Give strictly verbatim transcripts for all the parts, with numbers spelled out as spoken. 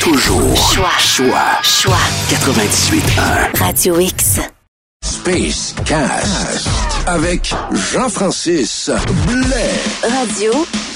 Toujours. Choix. Choix. Choix. quatre-vingt-dix-huit un. Radio X. Space Cast. Avec Jean-Francis Blais. Radio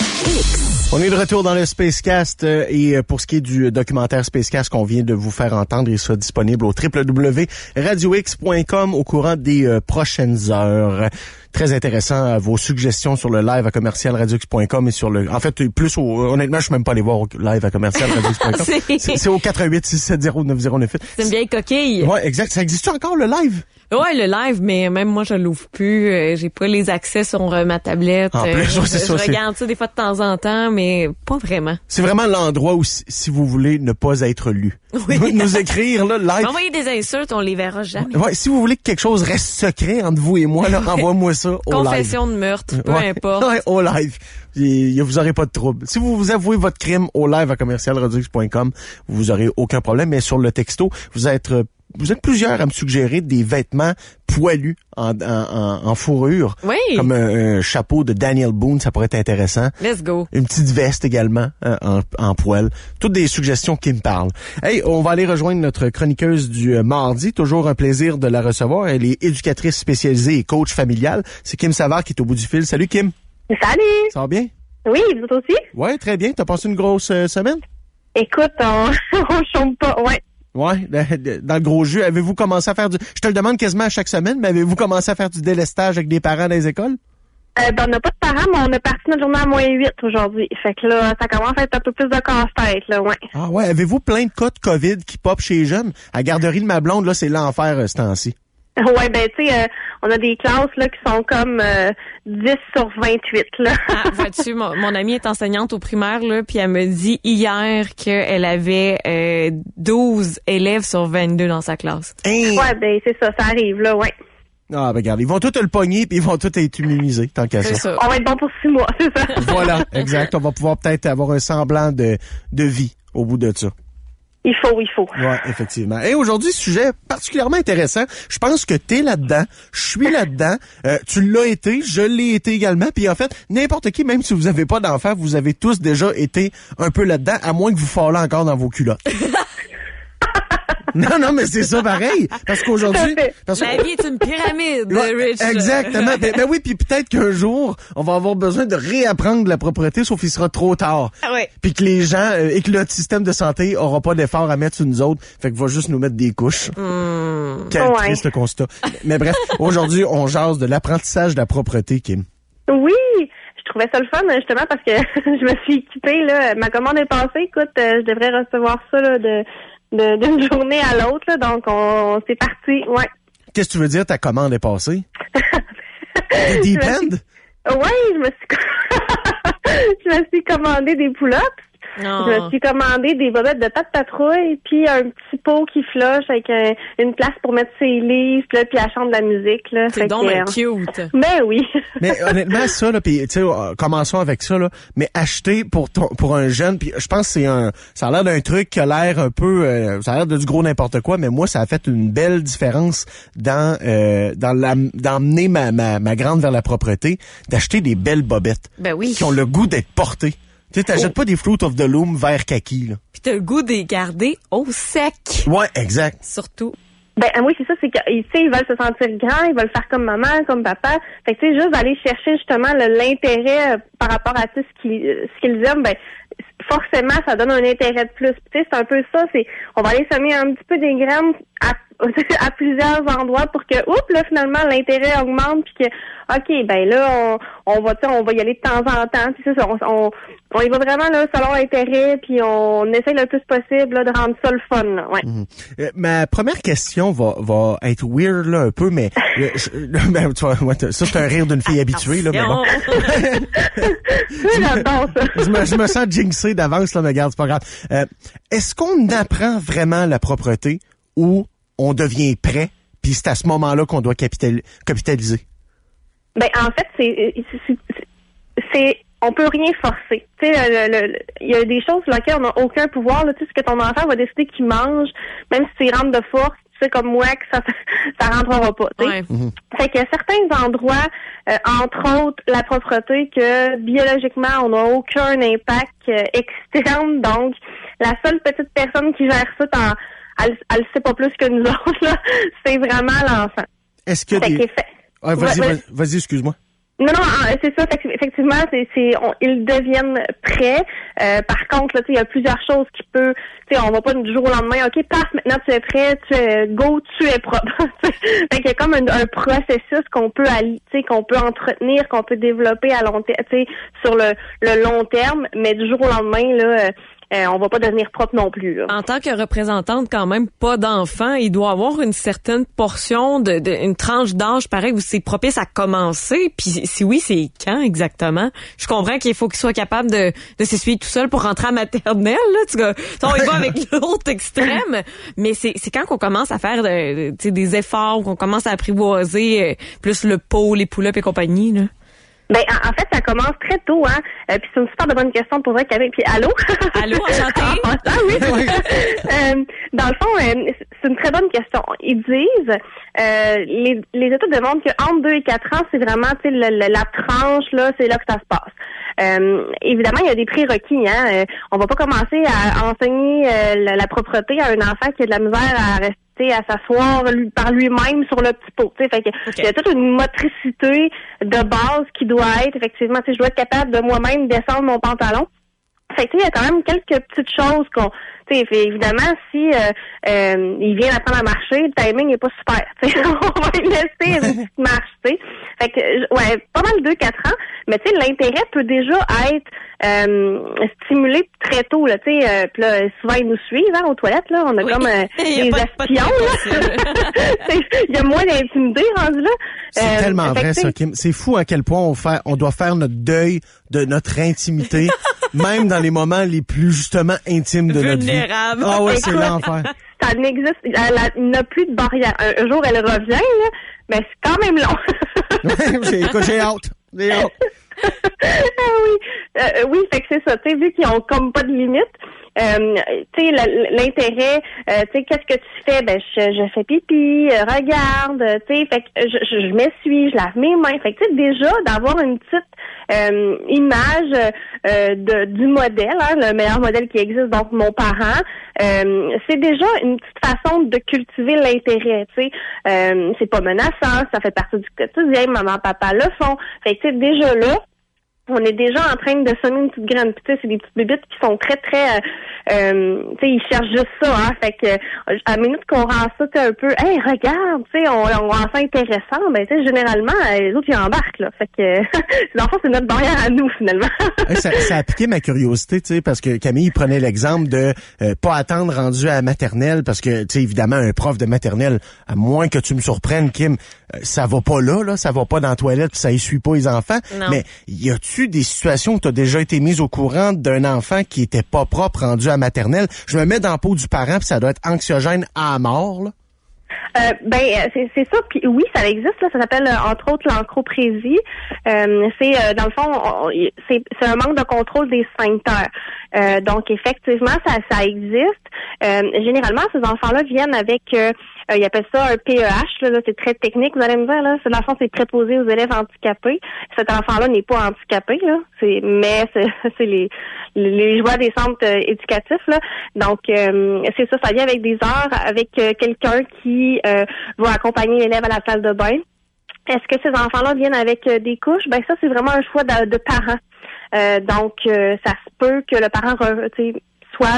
X. On est de retour dans le Spacecast euh, et pour ce qui est du documentaire Spacecast qu'on vient de vous faire entendre, il sera disponible au w w w point radio x point com au courant des euh, prochaines heures. Très intéressant, euh, vos suggestions sur le live à commercial radio x point com et sur le... En fait, plus au... Honnêtement, je suis même pas allé voir au live à commercial radio x point com. c'est... c'est, c'est au quatre un huit six sept zéro neuf zéro neuf huit. C'est une vieille coquille. Ouais, exact. Ça existe encore le live? Ouais, le live, mais même moi, je l'ouvre plus. Euh, j'ai pas les accès sur euh, ma tablette. En plus, euh, ouais, c'est je ça, je regarde ça des fois de temps en temps, mais pas vraiment. C'est vraiment l'endroit où, si, si vous voulez ne pas être lu, oui. nous écrire là, live. Envoyez des insultes, on les verra jamais. Ouais, si vous voulez que quelque chose reste secret entre vous et moi, là, envoie-moi ça au live. Confession de meurtre, peu ouais. importe. Ouais, au live. Et vous aurez pas de trouble. Si vous vous avouez votre crime au live à commercial radio x point com, vous aurez aucun problème. Mais sur le texto, vous êtes vous êtes plusieurs à me suggérer des vêtements poilus en, en, en, en fourrure. Oui. Comme un, un chapeau de Daniel Boone, ça pourrait être intéressant. Let's go. Une petite veste également hein, en, en poil. Toutes des suggestions qui me parlent. Hey, on va aller rejoindre notre chroniqueuse du euh, mardi. Toujours un plaisir de la recevoir. Elle est éducatrice spécialisée et coach familial. C'est Kim Savard qui est au bout du fil. Salut Kim. Salut! Ça va bien? Oui, vous aussi? Ouais, très bien. T'as passé une grosse euh, semaine? Écoute, on, on chôme pas, ouais. Ouais, dans le gros jeu. Avez-vous commencé à faire du... Je te le demande quasiment à chaque semaine, mais avez-vous commencé à faire du délestage avec des parents dans les écoles? Euh, ben, on n'a pas de parents, mais on a parti notre journée à moins huit aujourd'hui. Fait que là, ça commence à être un peu plus de casse-tête, là, ouais. Ah ouais, avez-vous plein de cas de COVID qui pop chez les jeunes? À la garderie de ma blonde, là, c'est l'enfer euh, ce temps-ci. Ouais, ben, tu sais, euh, on a des classes, là, qui sont comme euh, dix sur vingt-huit, là. Ah, vois-tu, mon, mon amie est enseignante au primaire, là, puis elle me dit hier qu'elle avait euh, douze élèves sur vingt-deux dans sa classe. Hein? Ouais, ben, c'est ça, ça arrive, là, ouais. Ah, ben regarde, ils vont tous le pogner puis ils vont tous être immunisés, tant qu'à C'est ça. ça. On va être bon pour six mois, c'est ça. Voilà, exact. On va pouvoir peut-être avoir un semblant de, de vie au bout de ça. Il faut, il faut. Ouais, effectivement. Et aujourd'hui, sujet particulièrement intéressant. Je pense que t'es là-dedans, je suis là-dedans, euh, tu l'as été, je l'ai été également. Puis en fait, n'importe qui, même si vous avez pas d'enfants, vous avez tous déjà été un peu là-dedans, à moins que vous fallez encore dans vos culottes. Non, non, mais c'est ça pareil. Parce qu'aujourd'hui... Parce que... La vie est une pyramide, Ouais, Rich. exactement. Ben, ben oui, puis peut-être qu'un jour, on va avoir besoin de réapprendre la propreté, sauf qu'il sera trop tard. Ah ouais. Puis que les gens, euh, et que notre système de santé aura pas d'effort à mettre sur nous autres, fait qu'il va juste nous mettre des couches. Mmh. Quel Ouais. triste constat. Mais bref, aujourd'hui, on jase de l'apprentissage de la propreté, Kim. Oui! Je trouvais ça le fun, justement, parce que je me suis équipée, là. Ma commande est passée. Écoute, euh, je devrais recevoir ça, là, de... De, d'une journée à l'autre, là, donc on, on c'est parti, ouais. Qu'est-ce que tu veux dire, ta commande est passée? The deep end? Ouais, je me suis je me suis commandé des pull-ups. Non. Je me suis commandé des bobettes de pâte patrouille, puis un petit pot qui floche avec un, une place pour mettre ses livres, là, puis elle chante de la musique. Là. C'est Fait donc que, ben euh, cute. Ben oui. Mais honnêtement, ça, là, puis tu sais, euh, commençons avec ça, là, mais acheter pour ton, pour un jeune, puis je pense que c'est un, ça a l'air d'un truc qui a l'air un peu, euh, ça a l'air de du gros n'importe quoi, mais moi, ça a fait une belle différence dans, euh, dans la, d'emmener ma, ma, ma grande vers la propreté, d'acheter des belles bobettes. Ben oui. Qui ont le goût d'être portées. Tu sais, t'achètes Oh. pas des Fruit of the Loom vert kaki, là. Puis t'as le goût de les garder au sec. Ouais, exact. Surtout. Ben oui, c'est ça, c'est qu'ils ils veulent se sentir grands, ils veulent faire comme maman, comme papa. Fait que tu sais, juste d'aller chercher justement le, l'intérêt euh, par rapport à tu sais, ce qu'ils euh, ce qu'ils aiment, ben forcément ça donne un intérêt de plus. Puis, tu sais, c'est un peu ça, c'est on va aller semer un petit peu des graines à, à plusieurs endroits pour que oups là finalement l'intérêt augmente puis que OK, ben là on on va tu sais, on va y aller de temps en temps, puis c'est ça, on, on on y va vraiment là selon l'intérêt puis on essaie le plus possible là, de rendre ça le fun, là, ouais. Mm-hmm. Euh, ma première question va va être weird là un peu, mais euh, je, ben, tu vois, ouais, ça c'est un rire d'une fille habituée là, mais bon. J'adore ça. je, me, je me sens jinxé d'avance là, mais regarde, c'est pas grave. Euh, est-ce qu'on apprend vraiment la propreté ou on devient prêt, puis c'est à ce moment-là qu'on doit capital, capitaliser? Ben en fait, c'est c'est, c'est on peut rien forcer. Tu sais, il y a des choses sur lesquelles on n'a aucun pouvoir. Là, tu sais, ce que ton enfant va décider qu'il mange, même si tu rentres de force, sais, comme moi, que ça ça rentrera pas. Tu sais. Ouais. Mm-hmm. Fait qu'il y a certains endroits, euh, entre autres la propreté, que biologiquement, on n'a aucun impact euh, externe. Donc, la seule petite personne qui gère ça, en, elle, elle sait pas plus que nous autres, là, c'est vraiment l'enfant. Est-ce que Fait des... fait... Ah, vas-y, ouais, ouais. vas-y, vas-y, excuse-moi. Non, non, c'est ça. Effectivement, c'est, c'est, on, ils deviennent prêts. Euh, par contre, là, il y a plusieurs choses qui peuvent, tu sais, on va pas du jour au lendemain. Ok, paf, maintenant tu es prêt, tu es go, tu es propre. Fait qu'il y a comme un, un processus qu'on peut, tu sais, qu'on peut entretenir, qu'on peut développer à long terme, tu sais, sur le, le long terme. Mais du jour au lendemain, là. Euh, Euh, on va pas devenir propre non plus. Là. En tant que représentante, quand même, pas d'enfant, il doit avoir une certaine portion de, de une tranche d'âge, pareil, où c'est propice à commencer. Puis si oui, c'est quand exactement? Je comprends qu'il faut qu'il soit capable de, de s'essuyer tout seul pour rentrer à maternelle. Là, tu vois, on y va avec l'autre extrême. Mais c'est, c'est quand qu'on commence à faire de, de, des efforts, qu'on commence à apprivoiser euh, plus le pot, les pull-ups et compagnie, là. Ben, en, en fait, ça commence très tôt, hein. Euh, puis c'est une super de bonne question pour vrai, Camille. Puis allô? Allô, enchantée. Ah oui. euh, dans le fond, euh, c'est une très bonne question. Ils disent, euh, les, les études démontrent qu'entre deux et quatre ans, c'est vraiment, tu sais, la, la, la tranche, là, c'est là que ça se passe. Euh, évidemment, il y a des prérequis, hein. Euh, on va pas commencer à enseigner euh, la, la propreté à un enfant qui a de la misère à rester à s'asseoir lui, par lui-même sur le petit pot. T'sais. Fait que okay. Il y a toute une motricité de base qui doit être, effectivement, je dois être capable de moi-même descendre mon pantalon. Fait que il y a quand même quelques petites choses qu'on, tu sais, évidemment, si euh, euh, il vient apprendre à marcher, le timing n'est pas super. T'sais. On va lui laisser une petite marche, tu sais. Fait que, ouais, pas mal deux quatre ans, mais tu sais, l'intérêt peut déjà être euh, stimulé très tôt, là, tu sais. Euh, puis là, souvent ils nous suivent, hein, aux toilettes, là, on a oui. comme euh, des espions, là. Il y a moins d'intimidé rendu là. C'est euh, tellement vrai, ça, Kim. C'est fou à quel point on fait, on doit faire notre deuil de notre intimité, même dans les moments les plus justement intimes de Vulnérable. notre vie. Ah ouais, c'est l'enfer. Ça n'existe, elle n'a plus de barrière. Un, un jour, elle revient, là, mais c'est quand même long. j'ai, écoute, j'ai hâte. J'ai hâte. ah oui, euh, oui, fait que c'est ça. Tu sais, vu qu'ils ont comme pas de limite, euh, tu sais, l'intérêt, euh, tu sais, qu'est-ce que tu fais? Ben, je, je fais pipi, euh, regarde, tu sais, fait que je, je, je m'essuie, je lave mes mains. Fait que tu sais, déjà d'avoir une petite euh, image euh, de, du modèle, hein, le meilleur modèle qui existe, donc mon parent, euh, c'est déjà une petite façon de cultiver l'intérêt. Tu sais, euh, c'est pas menaçant, ça fait partie du quotidien. Maman, papa le font. Fait que tu sais, déjà là. On est déjà en train de semer une petite graine. Puis, tu sais, c'est des petites bébites qui sont très, très... Euh, euh, tu sais, ils cherchent juste ça, hein. Fait que, à la minute qu'on rend ça, tu sais, un peu... Hey, regarde, tu sais, on, on rend ça intéressant. Ben, tu sais, généralement, les autres, ils embarquent, là. Fait que, dans le fond, c'est notre barrière à nous, finalement. ça, ça a piqué ma curiosité, tu sais, parce que Camille prenait l'exemple de euh, pas attendre rendu à la maternelle, parce que, tu sais, évidemment, un prof de maternelle, à moins que tu me surprennes, Kim, euh, ça va pas là, là, ça va pas dans la toilette, puis ça essuie pas les enfants. Non. Mais y a-tu des situations où tu as déjà été mise au courant d'un enfant qui était pas propre rendu à maternelle? Je me mets dans la peau du parent, puis ça doit être anxiogène à mort, là. Euh, ben c'est, c'est ça. Puis oui, ça existe. Là, ça s'appelle euh, entre autres l'encroprésie. Euh, c'est euh, dans le fond, on, c'est, c'est un manque de contrôle des sphincters. Euh, donc effectivement, ça, ça existe. Euh, généralement, ces enfants-là viennent avec, euh, euh, ils appellent ça un P E H. Là, là, c'est très technique. Vous allez me dire là, c'est dans le fond, c'est préposé aux élèves handicapés. Cet enfant-là n'est pas handicapé là, c'est, mais c'est, c'est les les joueurs des centres euh, éducatifs là. Donc euh, c'est ça, ça vient avec des heures, avec euh, quelqu'un qui euh, va accompagner l'élève à la salle de bain. Est-ce que ces enfants-là viennent avec euh, des couches? Ben ça, c'est vraiment un choix de, de parents. Euh, donc, euh, ça se peut que le parent re, soit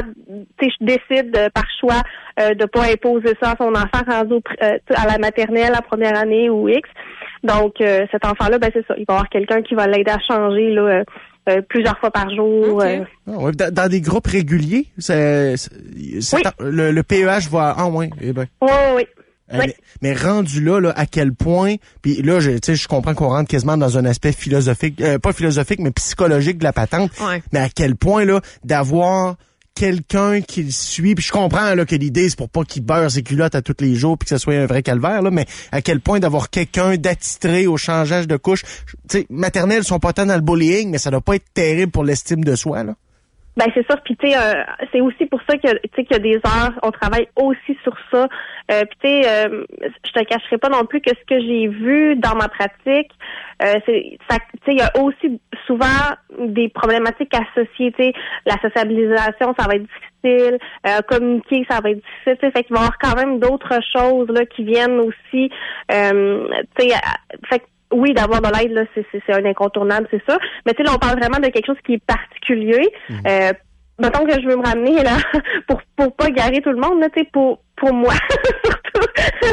décide euh, par choix euh, de pas imposer ça à son enfant rendu au, euh, à la maternelle, la première année ou X. Donc, euh, cet enfant-là, ben c'est ça. Il va y avoir quelqu'un qui va l'aider à changer là, euh, euh, plusieurs fois par jour. Okay. Euh. Ah ouais, dans, dans des groupes réguliers, c'est, c'est, c'est oui. le, le P E H va... Ah oui, eh ben. Oui, oui. Euh, oui. mais, mais rendu là, là, à quel point, puis là, je, tu sais, je comprends qu'on rentre quasiment dans un aspect philosophique, euh, pas philosophique, mais psychologique de la patente. Ouais. Mais à quel point là, d'avoir quelqu'un qui le suit, puis je comprends là que l'idée c'est pour pas qu'il beurre ses culottes à tous les jours puis que ce soit un vrai calvaire là, mais à quel point d'avoir quelqu'un d'attitré au changeage de couche, tu sais, maternelles sont pas tant dans le bullying, mais ça doit pas être terrible pour l'estime de soi là. Ben c'est sûr, puis tu sais, euh, c'est aussi pour ça que tu sais qu'il y a des heures, on travaille aussi sur ça. Euh, puis tu sais, euh, je te cacherai pas non plus que ce que j'ai vu dans ma pratique, euh, c'est ça, tu sais, il y a aussi souvent des problématiques associées. Tu sais, la sociabilisation, ça va être difficile, euh, communiquer, ça va être difficile. Tu sais, fait qu'il va y avoir quand même d'autres choses là qui viennent aussi. Euh, tu sais, fait que oui, d'avoir de l'aide, là, c'est, c'est, c'est un incontournable, c'est ça. Mais tu sais, là, on parle vraiment de quelque chose qui est particulier. Mmh. Euh, mettons que je veux me ramener, là, pour pour pas garer tout le monde, là, tu sais, pour pour moi, surtout.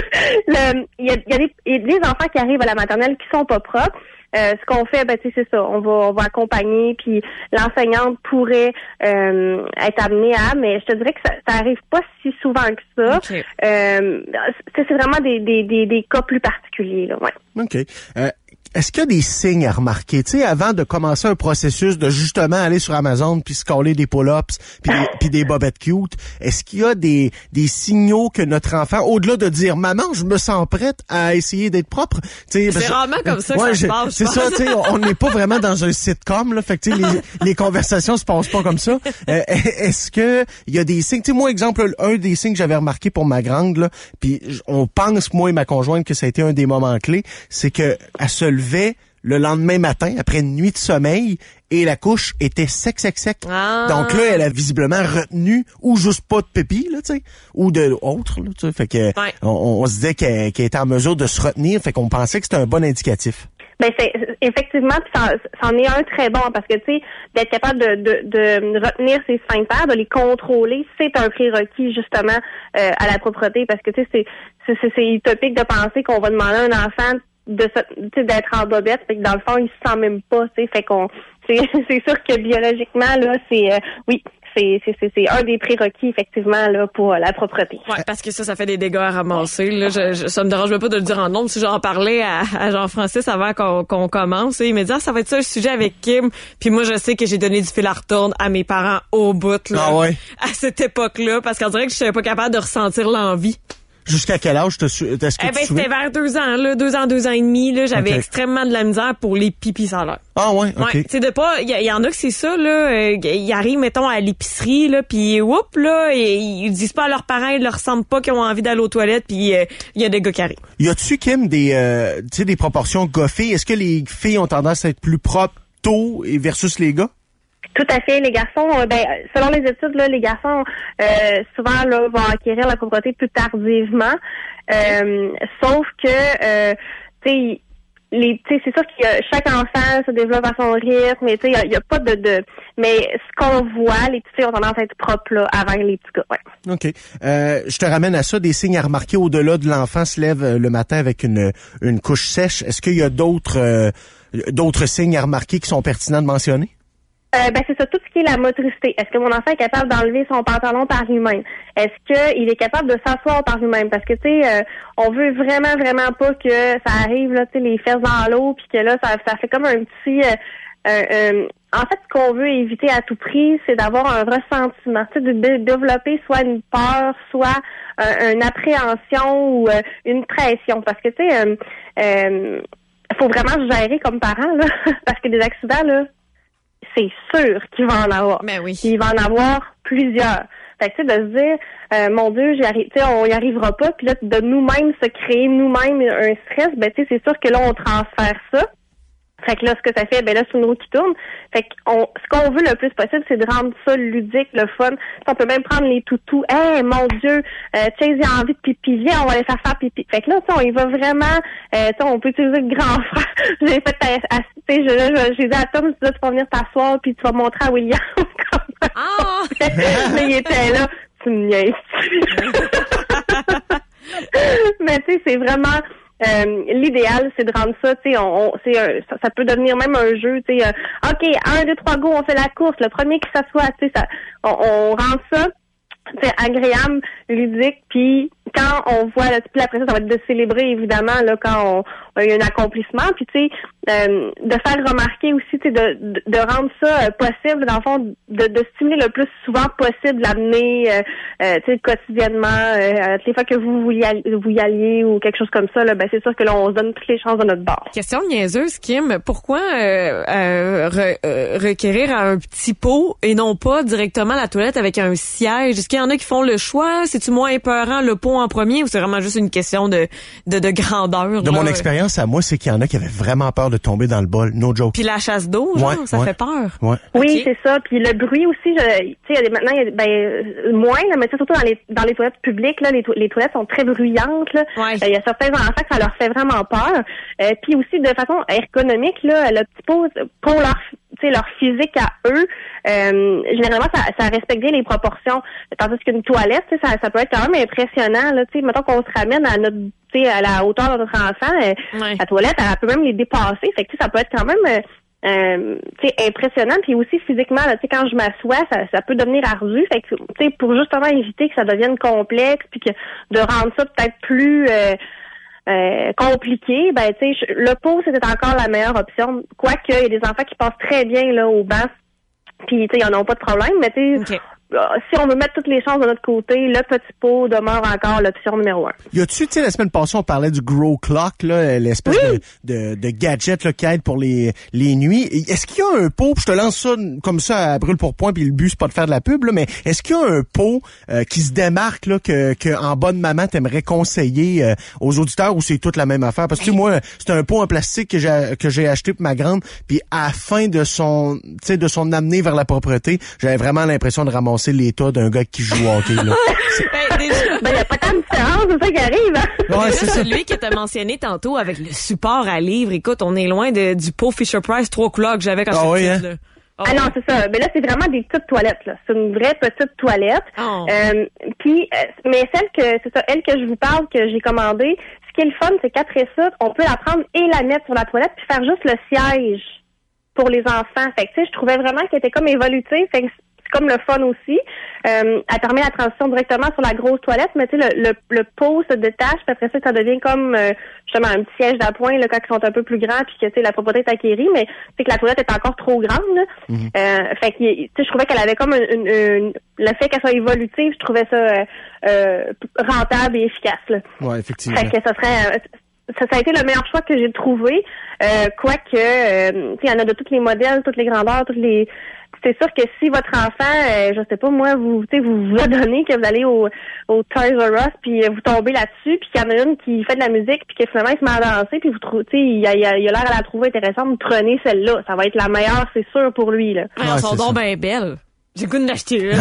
Il y a, y a des, y a des enfants qui arrivent à la maternelle qui sont pas propres. Euh, ce qu'on fait, ben tu sais, c'est ça. On va, on va accompagner, puis l'enseignante pourrait euh, être amenée à, mais je te dirais que ça, ça arrive pas si souvent que ça. Okay. Euh, c'est, c'est vraiment des, des, des, des cas plus particuliers, là, ouais. OK. Euh, est-ce qu'il y a des signes à remarquer? Tu sais, avant de commencer un processus de justement aller sur Amazon puis se coller des pull-ups puis des, puis des bobettes cute, est-ce qu'il y a des, des signaux que notre enfant, au-delà de dire « Maman, je me sens prête à essayer d'être propre », tu sais, c'est rarement comme ça que ouais, ça se passe. C'est ça, tu sais, on n'est pas vraiment dans un sitcom, là, fait que tu sais, les, les conversations se passent pas comme ça. Euh, est-ce que il y a des signes? Tu sais, moi, exemple, un des signes que j'avais remarqué pour ma grande, là, puis on pense, moi et ma conjointe, que ça a été un des moments clés, c'est que elle se levait le lendemain matin, après une nuit de sommeil, et la couche était sec, sec, sec. Ah. Donc là, elle a visiblement retenu, ou juste pas de pépi, là, tu sais, ou de autre, là, tu sais. Fait que, ouais. on, on se disait qu'elle, qu'elle était en mesure de se retenir, fait qu'on pensait que c'était un bon indicatif. Ben c'est effectivement, puis ça, c'en est un très bon parce que tu sais, d'être capable de, de, de retenir ses sphincters, de les contrôler, c'est un prérequis justement euh, à la propreté parce que tu sais, c'est, c'est, c'est, c'est utopique de penser qu'on va demander à un enfant de se, d'être en bobette, fait que dans le fond, il se sent même pas, tu sais, fait qu'on c'est, c'est sûr que biologiquement là, c'est euh, oui. C'est, c'est, c'est, c'est un des prérequis, effectivement, là, pour la propreté. Ouais, parce que ça, ça fait des dégâts à ramasser. Là, je, je, ça me dérange pas de le dire en nombre. Si j'en parlais à, à Jean-Francis avant qu'on, qu'on commence, il me dit, ah, ça va être ça le sujet avec Kim. Puis moi, je sais que j'ai donné du fil à retordre à mes parents au bout, là, ah ouais. à cette époque-là, parce qu'on dirait que je serais pas capable de ressentir l'envie. Jusqu'à quel âge te su- est-ce que eh tu ben, te souviens? C'était vers deux ans, là, deux ans, deux ans et demi, là, j'avais okay. extrêmement de la misère pour les pipis sans l'heure. Ah ouais, ok. Ouais, tu sais de pas, il y, y en a que c'est ça là, euh, ils arrivent mettons à l'épicerie là, puis whoop là, et, ils disent pas à leurs parents, ils leur ressemblent pas qu'ils ont envie d'aller aux toilettes, puis il euh, y a des gars qui arrivent. Y a-tu Kim des, euh, tu sais des proportions gars-filles? Est-ce que les filles ont tendance à être plus propres tôt et versus les gars? Tout à fait. Les garçons, euh, ben, selon les études, là, les garçons euh, souvent là vont acquérir la propreté plus tardivement. Euh, sauf que, euh, tu sais, les, tu sais, c'est sûr que chaque enfant se développe à son rythme, mais tu sais, il y, y a pas de, de, mais ce qu'on voit, les petites filles ont tendance à être propres là avant les petits gars. Ouais. Ok. Euh, je te ramène à ça, des signes à remarquer au-delà de l'enfant se lève le matin avec une une couche sèche. Est-ce qu'il y a d'autres euh, d'autres signes à remarquer qui sont pertinents de mentionner? Euh, ben c'est ça, tout ce qui est la motricité. Est-ce que mon enfant est capable d'enlever son pantalon par lui-même? Est-ce qu'il est capable de s'asseoir par lui-même? Parce que tu sais, euh, on veut vraiment, vraiment pas que ça arrive là, tu sais, les fesses dans l'eau, puis que là, ça, ça fait comme un petit. Euh, euh, euh, en fait, ce qu'on veut éviter à tout prix, c'est d'avoir un ressentiment, tu sais, de, de développer soit une peur, soit euh, une appréhension ou euh, une pression. Parce que tu sais, euh, euh, faut vraiment se gérer comme parent là, parce que des accidents là. C'est sûr qu'il va en avoir. Ben oui. Il va en avoir plusieurs. Fait que tu sais, de se dire, euh, mon Dieu, j'y arrive, tu sais, on y arrivera pas, puis là, de nous-mêmes se créer nous-mêmes un stress, ben tu sais, c'est sûr que là, on transfère ça. Fait que là, ce que ça fait, ben là, c'est une roue qui tourne. Fait qu'on, ce qu'on veut le plus possible, c'est de rendre ça ludique, le fun. On peut même prendre les toutous. Hey, mon Dieu, euh, tu sais, il a envie de pipi, viens, on va aller faire faire pipi. Fait que là, tu sais, on y va vraiment, euh, tu sais, on peut utiliser le grand frère. J'ai fait, tu sais, je, je, j'ai dit à Tom, tu vas venir t'asseoir, puis tu vas montrer à William comment. Ah! Mais il était là, tu me niaises. Mais tu sais, c'est vraiment, Euh, l'idéal, c'est de rendre ça, tu sais, on, on, c'est un, ça, ça peut devenir même un jeu, tu sais, euh, ok, un, deux, trois, go, on fait la course, le premier qui s'assoit, tu sais, ça, on, on rend ça, c'est agréable, ludique, puis quand on voit, là, puis après ça, ça va être de célébrer, évidemment, là, quand on, on a eu un accomplissement, puis tu sais, euh, de faire remarquer aussi, tu sais, de, de, de rendre ça euh, possible, dans le fond, de, de stimuler le plus souvent possible, l'amener, euh, euh, tu sais, quotidiennement, euh, toutes les fois que vous vous y, alliez, vous y alliez ou quelque chose comme ça, là, ben c'est sûr que là, on se donne toutes les chances de notre bord. Question niaiseuse, Kim. Pourquoi euh, euh, re, euh, requérir un petit pot et non pas directement la toilette avec un siège? Est-ce qu'il y en a qui font le choix? C'est-tu moins épeurant le pot en premier ou c'est vraiment juste une question de, de, de grandeur? De là? mon expérience à moi, c'est qu'il y en a qui avaient vraiment peur de tomber dans le bol. No joke. Puis la chasse d'eau, genre, Ouais, ça ouais. fait peur. Ouais. Oui, Ok. c'est ça. Puis le bruit aussi, je, tu sais, maintenant, il y a, ben, euh, moins, là, mais tu sais, surtout dans les dans les toilettes publiques, là, les, to- les toilettes sont très bruyantes. Là. Ouais. Euh, il y a certains enfants que ça leur fait vraiment peur. Euh, puis aussi, de façon ergonomique, là, le petit pot, pour leur, tu sais, leur physique à eux, euh, généralement, ça, ça respecte bien les proportions. Tandis qu'une toilette, tu sais, ça, ça peut être quand même impressionnant. Là, tu sais, mettons qu'on se ramène à notre, tu sais, à la hauteur de notre enfant, euh, Ouais. la toilette, elle peut même les dépasser. Fait que tu sais, ça peut être quand même euh, euh, tu sais, impressionnant. Puis aussi physiquement, là, tu sais, quand je m'assois, ça, ça peut devenir ardu. Fait que, tu sais, pour justement éviter que ça devienne complexe, puis que de rendre ça peut-être plus euh, euh, compliqué, ben tu sais, le pot c'était encore la meilleure option. Quoique il y a des enfants qui passent très bien là au banc, puis tu sais, ils n'en ont pas de problème, mais tu sais. OK. Si on veut mettre toutes les chances de notre côté, le petit pot demeure encore l'option numéro un. Y a-tu, tu sais, la semaine passée, on parlait du Grow Clock, là, l'espèce oui. de, de, de gadget là, qui aide pour les, les nuits. Est-ce qu'il y a un pot, je te lance ça comme ça à brûle pour point, puis le but, c'est pas de faire de la pub, là, mais est-ce qu'il y a un pot euh, qui se démarque, là, que, que en bonne maman, t'aimerais conseiller euh, aux auditeurs, ou c'est toute la même affaire? Parce que moi, c'est un pot en plastique que j'ai que j'ai acheté pour ma grande, puis à la fin de son, tu sais, de son amener vers la propreté, j'avais vraiment l'impression de ramasser l'état d'un gars qui joue au hockey, là. Ben, déjà... ben, y a pas tant de différence, c'est ça qui arrive, hein? Ouais, c'est ça. Celui que t'as mentionné tantôt avec le support à livre, écoute, on est loin de, du pot Fisher-Price trois couleurs que j'avais quand Ah j'étais oui, petite, hein? là. Oh, Ah non, c'est ça. Mais là, c'est vraiment des petites toilettes, là. C'est une vraie petite toilette. Oh. Euh, puis, euh, mais celle que, c'est ça, elle que je vous parle, que j'ai commandée, ce qui est le fun, c'est qu'après ça, on peut la prendre et la mettre sur la toilette puis faire juste le siège pour les enfants. Fait que, tu sais, je trouvais vraiment qu'elle était comme évolutive. Fait que comme le fun aussi. Euh, elle permet la transition directement sur la grosse toilette, mais tu sais, le, le, le pot se détache, puis après ça, ça devient comme euh, justement un petit siège d'appoint là, quand ils sont un peu plus grands, puis que tu sais, la propreté est acquérie, mais c'est que la toilette est encore trop grande. Là. Mm-hmm. Euh, fait que tu sais, je trouvais qu'elle avait comme une, une, une le fait qu'elle soit évolutive, je trouvais ça euh, euh, rentable et efficace. Là. Ouais, effectivement. Fait que ça serait euh, Ça, ça a été le meilleur choix que j'ai trouvé, euh, quoique, euh, il y en a de tous les modèles, toutes les grandeurs, toutes les. C'est sûr que si votre enfant, euh, je sais pas moi, vous, tu sais, vous vous adonnez que vous allez au, au Toys R Us puis vous tombez là-dessus, puis qu'il y en a une qui fait de la musique, puis que finalement il se met à danser, puis vous trouvez, tu sais, il a, il a, il a l'air à la trouver intéressante, vous prenez celle-là, ça va être la meilleure, c'est sûr pour lui là. Ouais, elles sont donc bien belles. J'ai le goût de l'acheter une.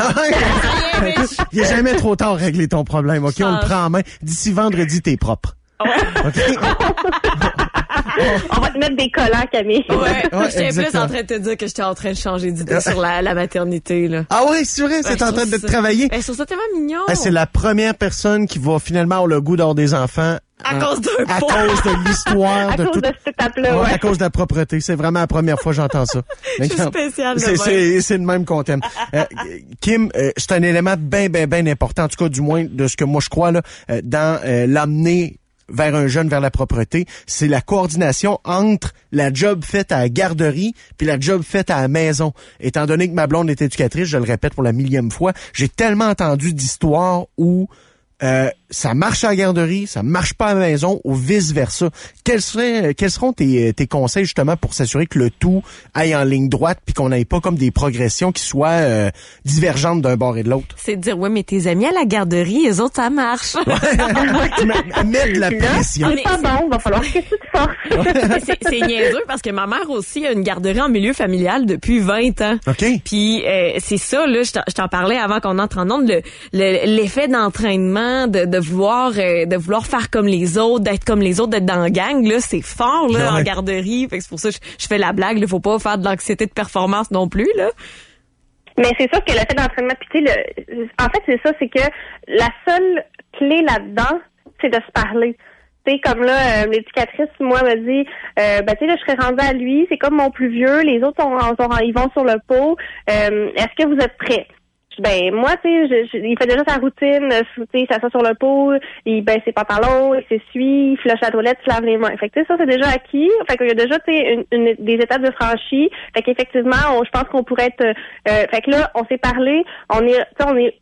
Il n'est jamais trop tard de régler ton problème, ok? Ça... On le prend en main. D'ici vendredi, t'es propre. Ouais. Okay? On va te mettre des collants, Camille. Ouais, ouais j'étais exactement. plus en train de te dire que j'étais en train de changer d'idée sur la, la maternité, là. Ah oui, c'est vrai, c'est ouais, en train de ça... travailler. Ben, je trouve ça tellement mignon. Ben, c'est la première personne qui va finalement avoir le goût d'avoir des enfants. À hein, cause d'un À pot. cause de l'histoire. À de cause tout... de cette étape-là, ouais, ouais. À cause de la propreté. C'est vraiment la première fois que j'entends ça. C'est spécial, c'est, c'est, c'est le même qu'on t'aime. Euh, Kim, euh, c'est un élément bien, bien, bien important, en tout cas, du moins, de ce que moi je crois, là, euh, dans euh, l'amener vers un jeune, vers la propreté, c'est la coordination entre la job faite à la garderie puis la job faite à la maison. Étant donné que ma blonde est éducatrice, je le répète pour la millième fois, j'ai tellement entendu d'histoires où euh, ça marche à la garderie, ça marche pas à la maison ou vice-versa. Quels seraient, quels seront tes, tes conseils justement pour s'assurer que le tout aille en ligne droite puis qu'on n'aille pas comme des progressions qui soient euh, divergentes d'un bord et de l'autre? C'est de dire, ouais, mais tes amis à la garderie, les autres, ça marche. Mettre de la pression. C'est pas bon, va falloir que tu te forces. c'est, c'est niaiseux parce que ma mère aussi a une garderie en milieu familial depuis vingt ans. OK. Puis euh, c'est ça, là, je t'en, je t'en parlais avant qu'on entre en onde, le, le, l'effet d'entraînement, de, de vouloir euh, de vouloir faire comme les autres, d'être comme les autres, d'être dans la gang, là, c'est fort là, ouais. en garderie. Fait que c'est pour ça que je, je fais la blague, il faut pas faire de l'anxiété de performance non plus, là. Mais c'est sûr que le fait d'entraînement, puis tu sais, le, en fait, c'est ça, c'est que la seule clé là-dedans, c'est de se parler. Tu sais, comme là, euh, l'éducatrice, moi, me dit, euh, ben tu sais, là, je serais rendue à lui, c'est comme mon plus vieux, les autres, sont, sont, ils vont sur le pot. Euh, est-ce que vous êtes prêts? Ben moi, tu sais, je, je, il fait déjà sa routine, tu sais, il s'assoit sur le pot, il baisse ses pantalons, il s'essuie, il flush la toilette, il se lave les mains. Fait que tu sais, ça c'est déjà acquis. Fait qu'il y a déjà, tu sais, une, une, des étapes de franchie. Fait qu'effectivement, on, je pense qu'on pourrait être. Euh, fait que là, on s'est parlé, on est, tu sais, on est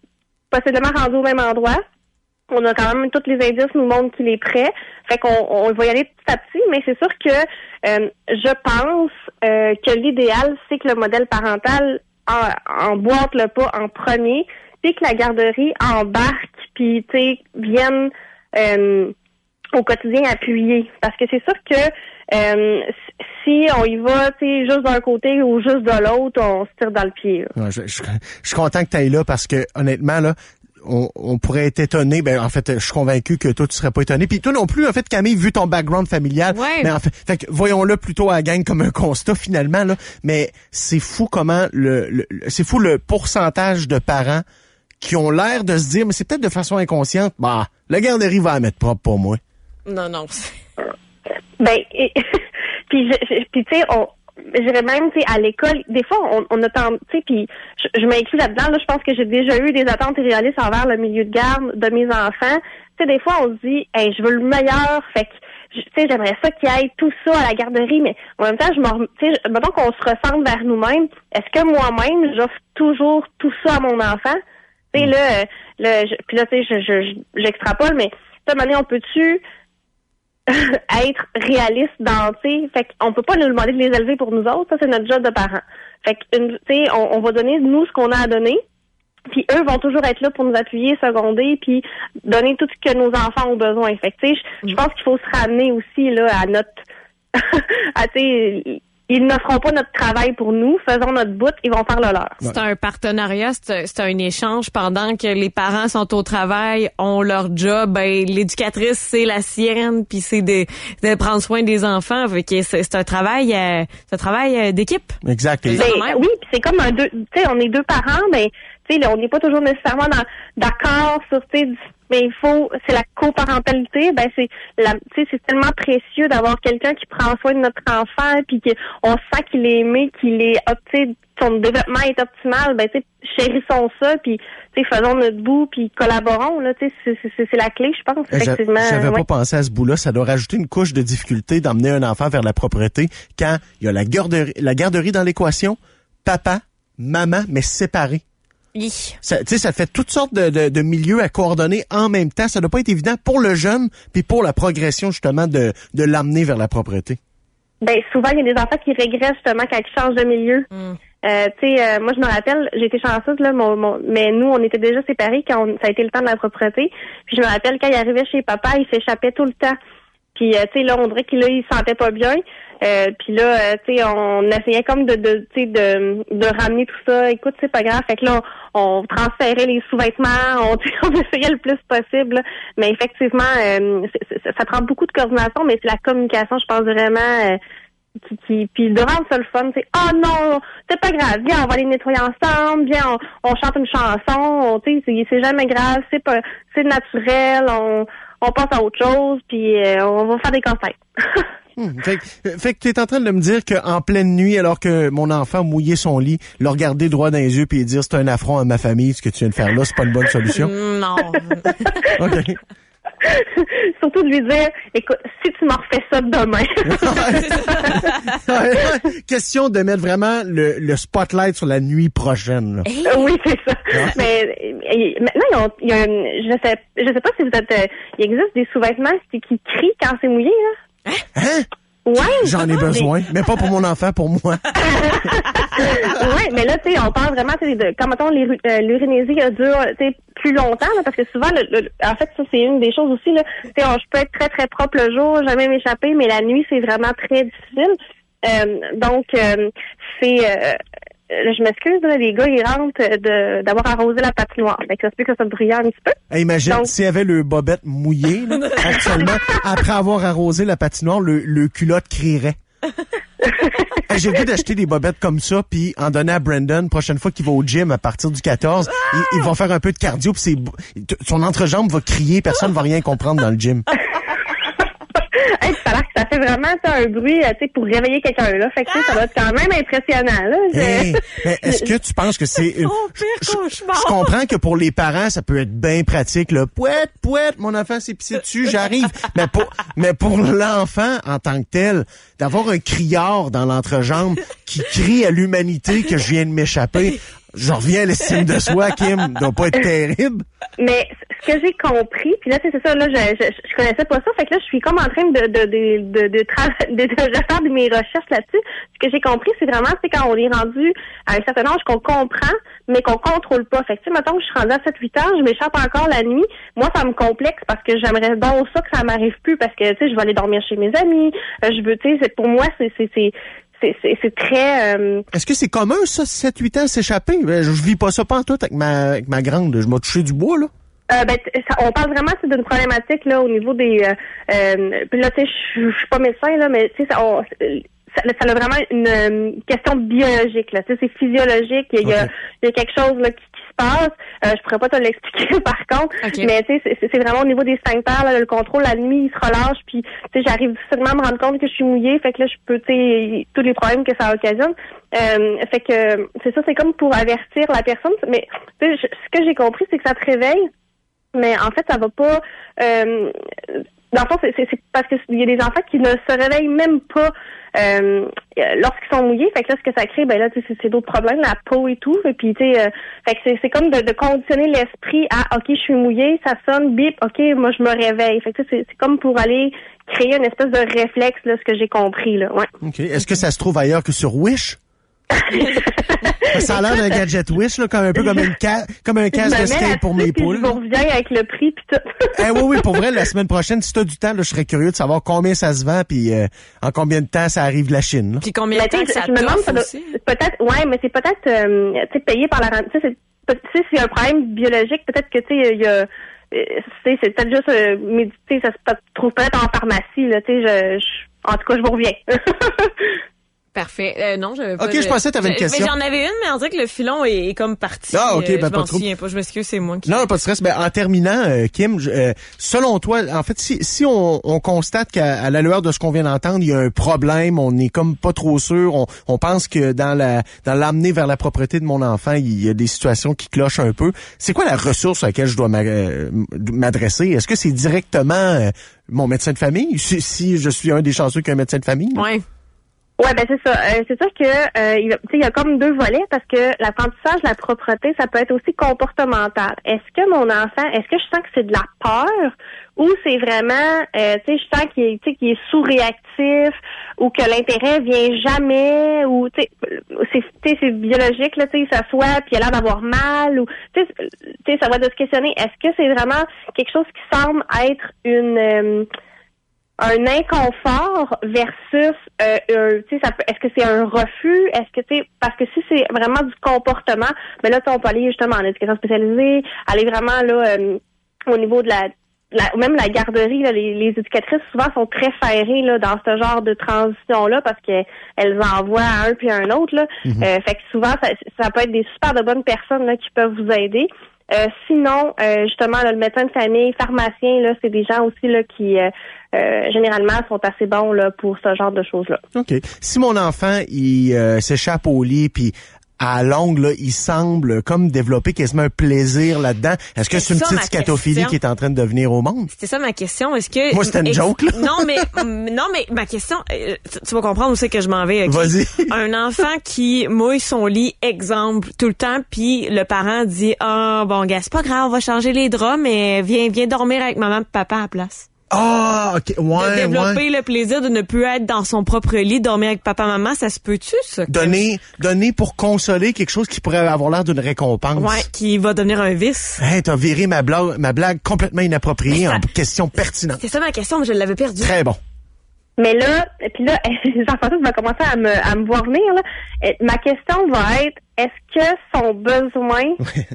possiblement rendu au même endroit. On a quand même tous les indices nous montrent qu'il est prêt. Fait qu'on on va y aller petit à petit, mais c'est sûr que euh, je pense euh, que l'idéal, c'est que le modèle parental en, emboîte le pas en premier, puis que la garderie embarque, puis tu sais, vienne euh, au quotidien appuyer. Parce que c'est sûr que euh, si on y va, tu sais, juste d'un côté ou juste de l'autre, on se tire dans le pied. Ouais, je, je, je suis content que tu ailles là parce que honnêtement là. On, on pourrait être étonné. Ben, en fait, je suis convaincu que toi, tu serais pas étonné. Puis toi non plus, en fait, Camille, vu ton background familial. Ouais. Mais en fait, fait que voyons-le plutôt à la gang comme un constat, finalement, là. Mais c'est fou comment le, le c'est fou le pourcentage de parents qui ont l'air de se dire, mais c'est peut-être de façon inconsciente, bah, la garderie va la mettre propre pour moi. Non, non. Ben, et, puis, puis tu sais, on, je dirais même, tu sais, à l'école, des fois, on, on attend, tu sais, puis je, je m'inclus là-dedans, là, je pense que j'ai déjà eu des attentes irréalistes envers le milieu de garde de mes enfants. Tu sais, des fois, on se dit, hey, je veux le meilleur, fait que, tu sais, j'aimerais ça qu'il y ait tout ça à la garderie, mais en même temps, je me, tu sais, mettons qu'on se ressemble vers nous-mêmes, est-ce que moi-même, j'offre toujours tout ça à mon enfant? Tu sais, là, là, puis là, tu sais, je, je, je, j'extrapole, mais, tu sais, on peut-tu être réaliste dans, tu sais, fait qu'on peut pas nous demander de les élever pour nous autres, ça c'est notre job de parents. Fait que, tu sais, on, on va donner nous ce qu'on a à donner, puis eux vont toujours être là pour nous appuyer, seconder, puis donner tout ce que nos enfants ont besoin. Fait que, tu sais, je pense qu'il faut se ramener aussi là à notre, à, tu sais, ils ne feront pas notre travail pour nous, faisons notre bout, ils vont faire le leur. C'est un partenariat, c'est, c'est un échange. Pendant que les parents sont au travail, ont leur job, ben l'éducatrice c'est la sienne, puis c'est de, de prendre soin des enfants. Fait que c'est, c'est un travail, euh, c'est un travail d'équipe. Exact. Ben, oui, puis c'est comme un deux, tu sais, on est deux parents, ben tu sais, on n'est pas toujours nécessairement dans, d'accord sur, tu sais, mais il faut, c'est la coparentalité, ben c'est la, tu sais, c'est tellement précieux d'avoir quelqu'un qui prend soin de notre enfant, puis qu'on sent qu'il est aimé, qu'il est, tu sais, son développement est optimal, ben tu sais, chérissons ça, puis tu sais, faisons notre bout, puis collaborons, là, tu sais, c'est, c'est, c'est la clé, je pense, effectivement. J'avais ouais. pas pensé à ce bout-là, ça doit rajouter une couche de difficulté d'emmener un enfant vers la propreté quand il y a la garderie, la garderie dans l'équation, papa, maman, mais séparés. Oui. Ça, tu sais, ça fait toutes sortes de, de, de milieux à coordonner en même temps. Ça doit pas être évident pour le jeune, puis pour la progression justement de, de l'amener vers la propreté. Ben souvent il y a des enfants qui régressent justement quand ils changent de milieu. Mm. Euh, tu sais, euh, moi je me rappelle, j'ai été chanceuse là, mon, mon, mais nous on était déjà séparés quand on, ça a été le temps de la propreté. Puis je me rappelle quand il arrivait chez papa, il s'échappait tout le temps. Puis euh, tu sais là, on dirait qu'il là, il se sentait pas bien. Euh, puis là, euh, tu sais, on essayait comme de, de, tu sais, de, de ramener tout ça. Écoute, c'est pas grave. Fait que là, on, on transférait les sous-vêtements, on, on essayait le plus possible. Là. Mais effectivement, euh, c'est, c'est, ça prend beaucoup de coordination, mais c'est la communication, je pense vraiment. Euh, Qui, qui, puis de rendre ça le fun, c'est oh non, c'est pas grave, viens, on va les nettoyer ensemble, viens, on, on chante une chanson, tu sais, c'est, c'est jamais grave, c'est pas, c'est naturel, on, on passe à autre chose, puis euh, on va faire des conseils. Hum, fait, fait que tu es en train de me dire qu'en pleine nuit, alors que mon enfant mouillait son lit, le regarder droit dans les yeux puis dire c'est un affront à ma famille, ce que tu viens de faire là, c'est pas une bonne solution? Non. OK. Surtout de lui dire, écoute, si tu m'en refais ça demain. Question de mettre vraiment le, le spotlight sur la nuit prochaine. Là. Hey. Oui, c'est ça. Ah. Mais euh, maintenant, il y a une, je sais, je sais pas si vous êtes, euh, il existe des sous-vêtements qui crient quand c'est mouillé, là. Hein? Ouais. J'en ai besoin, mais pas pour mon enfant, pour moi. Ouais, mais là, tu sais, on parle vraiment, tu sais, de, quand mettons, euh, l'urinésie dure, tu sais, plus longtemps, là, parce que souvent, le, le, en fait, ça, c'est une des choses aussi, là. Tu sais, je peux être très, très propre le jour, jamais m'échapper, mais la nuit, c'est vraiment très difficile. Euh, donc, euh, c'est, euh, je m'excuse, là, les gars, ils rentrent de, d'avoir arrosé la patinoire. Fait que ça se peut que ça brille un petit peu. Hey, imagine, donc, s'il y avait le bobette mouillé, là, actuellement, après avoir arrosé la patinoire, le, le culotte crierait. Hey, j'ai le goût d'acheter des bobettes comme ça, puis en donner à Brandon, prochaine fois qu'il va au gym à partir du quatorze, il, il va faire un peu de cardio, puis son entrejambe va crier, personne ne va rien comprendre dans le gym. Hey, ça a l'air que ça fait vraiment un bruit, tu sais, pour réveiller quelqu'un là. Fait que ça doit être quand même impressionnant là. Hey, mais est-ce que tu penses que c'est une... pire cauchemar. Je, je comprends que pour les parents, ça peut être bien pratique là. Pouette, pouette, mon enfant s'est pissé dessus, j'arrive. mais pour mais pour l'enfant en tant que tel, d'avoir un criard dans l'entrejambe qui crie à l'humanité que je viens de m'échapper. Je reviens à l'estime de soi, Kim, doit pas être terrible. Mais ce que j'ai compris, puis là, c'est ça, là, je, je, je connaissais pas ça, fait que là, je suis comme en train de de de de de, tra- de, de refaire de mes recherches là-dessus. Ce que j'ai compris, c'est vraiment, c'est quand on est rendu à un certain âge qu'on comprend, mais qu'on contrôle pas. Fait que, tu sais, mettons que je suis rendue à sept huit ans, je m'échappe encore la nuit. Moi, ça me complexe parce que j'aimerais donc ça que ça m'arrive plus parce que, tu sais, je vais aller dormir chez mes amis. Euh, je veux, tu sais, c'est, pour moi, c'est, c'est, c'est, C'est, c'est, c'est très... Euh... Est-ce que c'est commun, ça, sept huit ans, s'échapper? Je, je vis pas ça pantoute avec ma, avec ma grande. Je m'ai touché du bois, là. Euh, ben, ça, on parle vraiment c'est d'une problématique là au niveau des... Euh, euh, puis là, tu sais, je suis pas médecin, là, mais tu sais, ça, on, ça, ça a vraiment une, une question biologique, là. Tu sais, c'est physiologique. Il y a, okay. il y a quelque chose là qui, qui se passe. Euh, je pourrais pas te l'expliquer, par contre. Okay. Mais tu sais, c'est, c'est vraiment au niveau des sphincters, là, le contrôle, la nuit, il se relâche, puis tu sais, j'arrive difficilement à me rendre compte que je suis mouillée. Fait que là, je peux, tu sais, tous les problèmes que ça occasionne. Euh, fait que c'est ça, c'est comme pour avertir la personne. Mais tu sais, ce que j'ai compris, c'est que ça te réveille. Mais en fait, ça va pas... Euh, dans le fond, c'est, c'est, c'est parce qu'il y a des enfants qui ne se réveillent même pas euh, lorsqu'ils sont mouillés. Fait que là, ce que ça crée, ben là, c'est, c'est d'autres problèmes, la peau et tout. Et puis, tu sais, euh, fait que c'est, c'est comme de, de conditionner l'esprit à, OK, je suis mouillée, ça sonne, bip, OK, moi, je me réveille. Fait que c'est, c'est comme pour aller créer une espèce de réflexe, là, ce que j'ai compris, là. Ouais. OK. Est-ce que ça se trouve ailleurs que sur Wish? Ça a l'air d'un gadget Wish, là, comme un peu comme, une ca- comme un casque de skate pour mes poules. Je vous reviens avec le prix pis tout. eh oui, oui, pour vrai, la semaine prochaine, si t'as du temps, là, je serais curieux de savoir combien ça se vend puis euh, en combien de temps ça arrive de la Chine. Là. Puis combien de temps que ça je me demande, ça doit, aussi? Peut-être, ouais, mais c'est peut-être, euh, tu sais, payé par la, tu sais, c'est, tu sais, c'est un problème biologique. Peut-être que, tu sais, il y a, c'est, c'est peut-être juste, euh, méditer, ça se trouve peut-être en pharmacie, là, tu sais, je, je, en tout cas, je vous reviens. Parfait. Euh, non, j'avais pas. Ok, de... je pensais que t'avais une question. Mais j'en avais une, mais on dirait que le filon est, est comme parti. Ah, ok, ben, euh, je pas m'en de souviens pas. Je m'excuse, c'est moi qui. Non, pas de stress. Ben, en terminant, euh, Kim, je, euh, selon toi, en fait, si, si on, on constate qu'à à la lueur de ce qu'on vient d'entendre, il y a un problème, on n'est comme pas trop sûr, on, on pense que dans la, dans l'amener vers la propreté de mon enfant, il y a des situations qui clochent un peu. C'est quoi la ressource à laquelle je dois m'adresser? Est-ce que c'est directement euh, mon médecin de famille? Si, si je suis un des chanceux qui a un médecin de famille? Oui. Ouais, ben c'est ça. Euh, c'est sûr que euh, il, il y a comme deux volets parce que l'apprentissage de la propreté, ça peut être aussi comportemental. Est-ce que mon enfant, est-ce que je sens que c'est de la peur ou c'est vraiment, euh, tu sais, je sens qu'il est, tu sais, qu'il est sous-réactif ou que l'intérêt vient jamais ou tu sais, c'est, tu sais, c'est biologique là, tu sais, ça soit puis il a l'air d'avoir mal ou tu sais, tu sais, ça va de se questionner. Est-ce que c'est vraiment quelque chose qui semble être une euh, un inconfort versus euh, euh, tu sais ça peut est-ce que c'est un refus, est-ce que tu sais parce que si c'est vraiment du comportement, ben là on peut aller justement en éducation spécialisée, aller vraiment là euh, au niveau de la, la même la garderie là, les, les éducatrices souvent sont très ferrées là dans ce genre de transition là parce que elles envoient à un puis à un autre là. Mm-hmm. Euh, fait que souvent ça, ça peut être des super de bonnes personnes là qui peuvent vous aider. Euh, sinon, euh, justement, là, le médecin de famille, pharmacien, là, c'est des gens aussi là qui euh, euh, généralement sont assez bons là pour ce genre de choses-là. OK. Si mon enfant il euh, s'échappe au lit puis à longue, là, il semble comme développer quasiment un plaisir là-dedans. Est-ce que c'est, c'est une ça, petite scatophilie qui est en train de devenir au monde? C'était ça ma question. Est-ce que... Moi, c'était une joke, là. Non, mais, non, mais ma question, tu vas comprendre où c'est que je m'en vais. Okay? Vas-y. Un enfant qui mouille son lit, exemple, tout le temps, puis le parent dit, ah, oh, bon, gars, c'est pas grave, on va changer les draps, mais viens, viens dormir avec maman et papa à la place. Ah, ok, ouais, de développer ouais. le plaisir de ne plus être dans son propre lit, dormir avec papa, maman, ça se peut-tu, ça? Donner, donner pour consoler quelque chose qui pourrait avoir l'air d'une récompense. Ouais, qui va devenir un vice. Hey, t'as viré ma blague, ma blague complètement inappropriée ça, en question pertinente. C'est ça ma question, mais je l'avais perdue. Très bon. Mais là, puis là, Jean-François va commencer à me, à me voir venir, là. Ma question va être, est-ce que son besoin...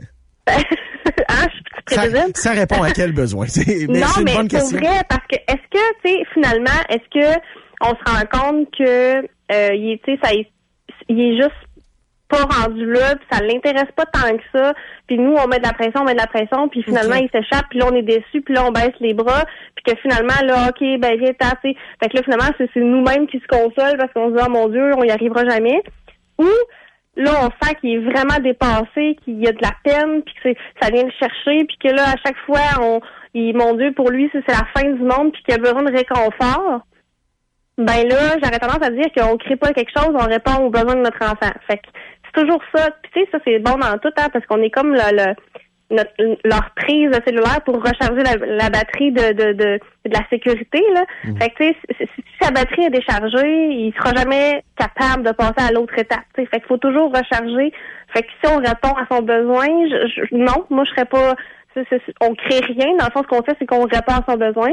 hein, je suis ça, ça répond à quel besoin? C'est, mais non, c'est une mais bonne pour question. vrai, parce que est-ce que, tu sais, finalement, est-ce que on se rend compte que euh, il est, tu sais, ça, il est juste pas rendu là, puis ça l'intéresse pas tant que ça, puis nous on met de la pression, on met de la pression, puis finalement okay. il s'échappe, puis là on est déçu, puis là on baisse les bras, puis que finalement là, ok, ben viens tasser. Fait que là finalement c'est, c'est nous-mêmes qui se consolent parce qu'on se dit oh mon Dieu, on y arrivera jamais. Ou là, on sent qu'il est vraiment dépassé, qu'il y a de la peine, puis que c'est, ça vient le chercher, puis que là, à chaque fois, on, il, mon Dieu, pour lui, c'est, c'est la fin du monde, puis qu'il a besoin de réconfort. Ben là, j'aurais tendance à dire qu'on crée pas quelque chose, on répond aux besoins de notre enfant. Fait que c'est toujours ça. Puis tu sais, ça c'est bon dans tout, hein, parce qu'on est comme le, le notre, leur prise cellulaire pour recharger la, la batterie de, de, de, de la sécurité, là. Mmh. Fait que tu sais, si, si sa batterie est déchargée, il sera jamais capable de passer à l'autre étape. T'sais. Fait qu'il faut toujours recharger. Fait que si on répond à son besoin, je, je, non, moi je serais pas. C'est, c'est, on crée rien. Dans le fond, ce qu'on fait, c'est qu'on répond à son besoin.